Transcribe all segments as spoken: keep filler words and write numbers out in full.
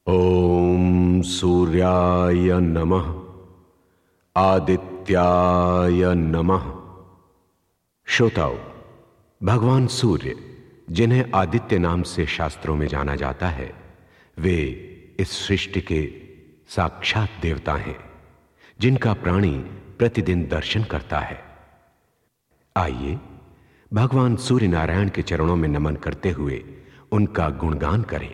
ओम सूर्याय नमः आदित्याय नमः। श्रोताओं, भगवान सूर्य, जिन्हें आदित्य नाम से शास्त्रों में जाना जाता है, वे इस सृष्टि के साक्षात देवता हैं, जिनका प्राणी प्रतिदिन दर्शन करता है। आइए भगवान सूर्य नारायण के चरणों में नमन करते हुए उनका गुणगान करें।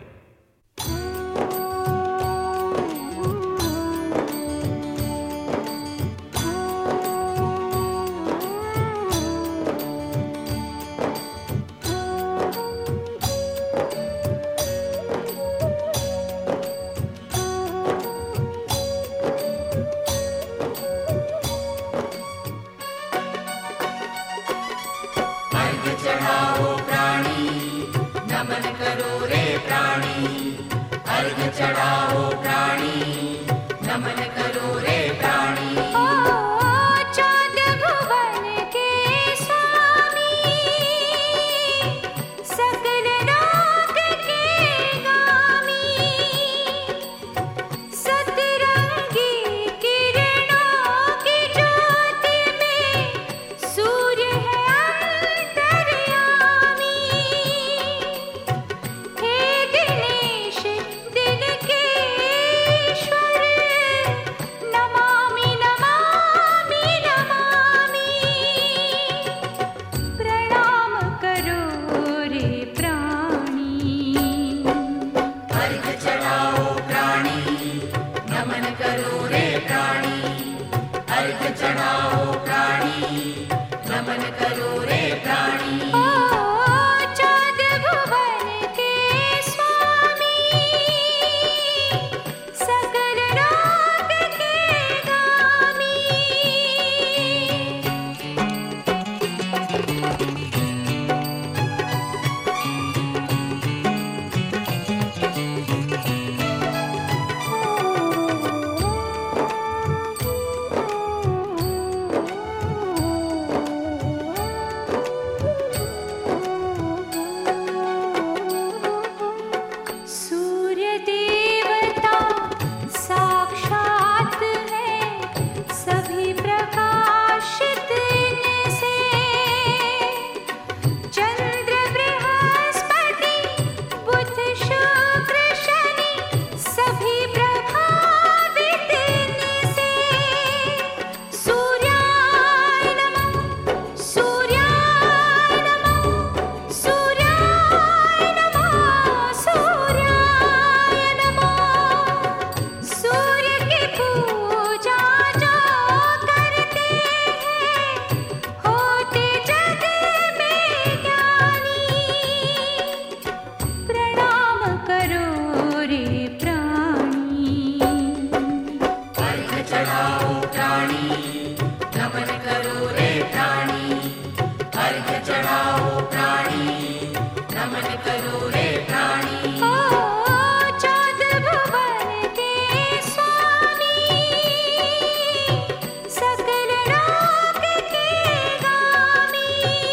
चढ़ाओ प्राणी, नमन करो रे प्राणी। अर्घ चढ़ाओ प्राणी, नमन करो रे प्राणी। चौद भुवन के स्वामी, सकल लोक के गामी, सतरंगी किरणों की ज्योति में सूर्य है चढ़ाओ प्राणी, नमन करो रे प्राणी। चौद भुवन के स्वामी, सकल लोक के गामी। चढ़ाओ प्राणी, नमन करो रे प्राणी। अर्घ चढ़ाओ प्राणी, नमन करो रे प्राणी। चौद भुवन के स्वामी, सकल लोक के गामी।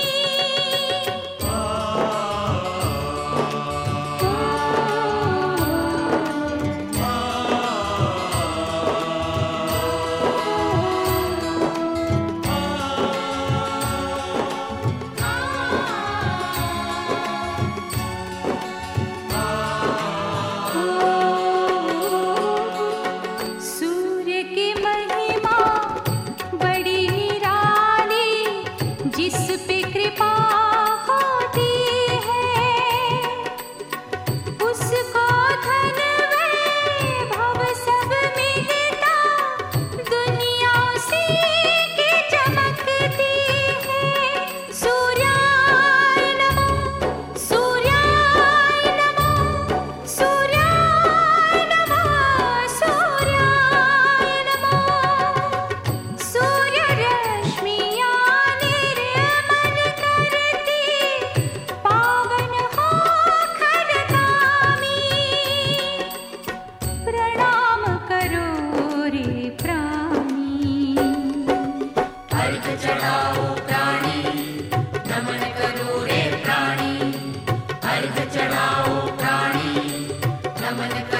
जिस पे कृपा होती है, उसको धन वैभव सब मिलता, दुनिया उसी की चमकती है। सूर्याय नमः, सूर्याय नमः, सूर्याय नमः, सूर्याय नमः। सूर्य रश्मियाँ पावन हो खरगामी। प्रणाम करो रे प्राणी। अर्घ चढ़ाओ प्राणी, नमन करो रे प्राणी। अर्घ चढ़ाओ प्राणी, नमन करो